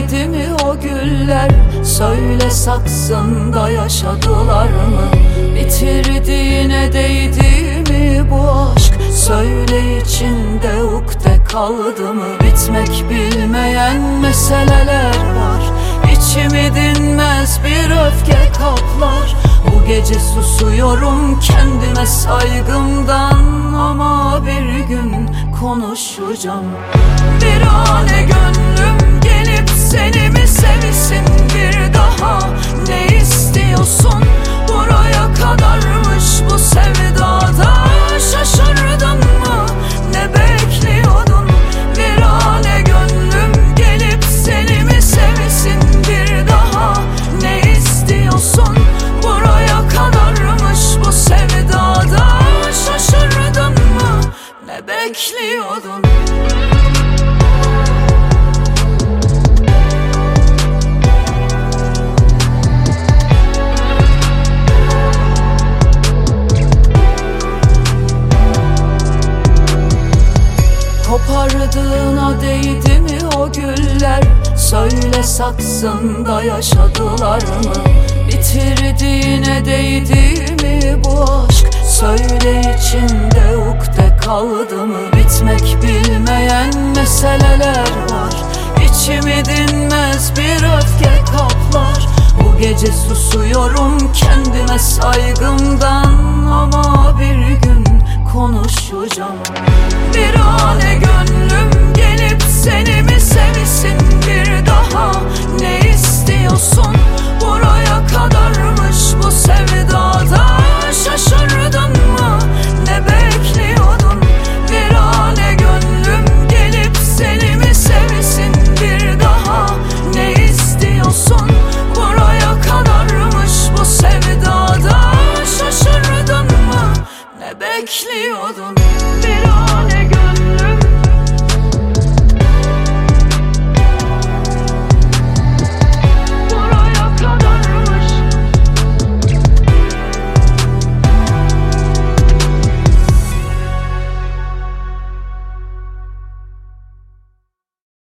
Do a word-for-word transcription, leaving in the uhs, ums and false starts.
değdi mi o güller? Söyle saksında yaşadılar mı? Bitirdiğine değdi mi bu aşk? Söyle içinde ukde kaldı mı? Bitmek bilmeyen meseleler var, İçimi dinmez bir öfke kaplar. Bu gece susuyorum kendime saygımdan, ama bir gün konuşacağım. Bir ane gönlüm gelip seni mi sevsin bir daha? Ne istiyorsun? Buraya kadarmış bu sevdada. Şaşırdın mı? Ne bekliyordun? Bir ane gönlüm gelip seni mi sevsin bir daha? Ne istiyorsun? Buraya kadarmış bu sevdada. Şaşırdın mı? Ne bekliyordun? Kopardığına değdi mi o güller? Söyle saksında yaşadılar mı? Bitirdiğine değdi mi bu aşk? Söyle içinde ukde kaldı mı? Bitmek bilmeyen meseleler var, İçimi dinmez bir öfke kaplar. Bu gece susuyorum kendime saygımdan, ama bir gün konuşacağım. Bir ane gönlüm gelip seni mi sevsin bir daha? Ne istiyorsun? Buraya kadarmış bu sevdada. Şaşırdın mı? Ne bekliyordun? Bir ane gönlüm gelip seni mi sevsin bir daha? Ne istiyorsun? Buraya kadarmış bu sevdada. Şaşırdın mı? Ne bekliyordun? Bir ane gönlüm